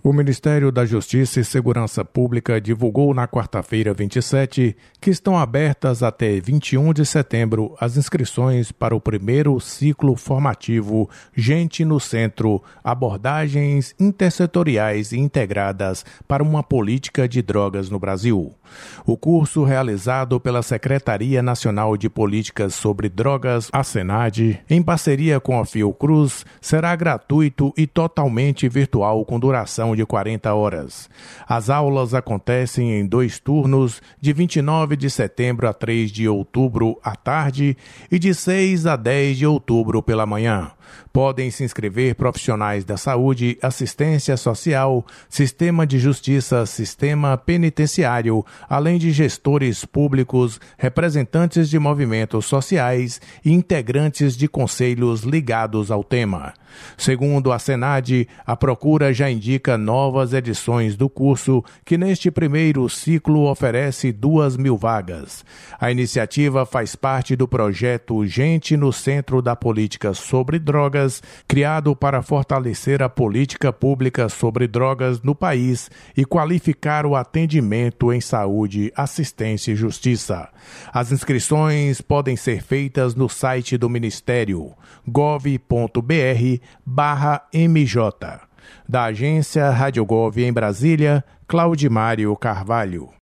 O Ministério da Justiça e Segurança Pública divulgou na quarta-feira 27 que estão abertas até 21 de setembro as inscrições para o primeiro ciclo formativo Gente no Centro, abordagens intersetoriais e integradas para uma política de drogas no Brasil. O curso, realizado pela Secretaria Nacional de Políticas sobre Drogas, a SENAD, em parceria com a Fiocruz, será gratuito e totalmente virtual com duração de 40 horas. As aulas acontecem em 2 turnos, de 29 de setembro a 3 de outubro à tarde e de 6 a 10 de outubro pela manhã. Podem se inscrever profissionais da saúde, assistência social, sistema de justiça, sistema penitenciário, além de gestores públicos, representantes de movimentos sociais e integrantes de conselhos ligados ao tema. Segundo a SENAD, a procura já indica novas edições do curso, que neste primeiro ciclo oferece 2.000 vagas. A iniciativa faz parte do projeto Gente no Centro da Política sobre Drogas, criado para fortalecer a política pública sobre drogas no país e qualificar o atendimento em saúde, assistência e justiça. As inscrições podem ser feitas no site do Ministério, gov.br/MJ. Da agência Rádio Gov em Brasília, Claudimário Carvalho.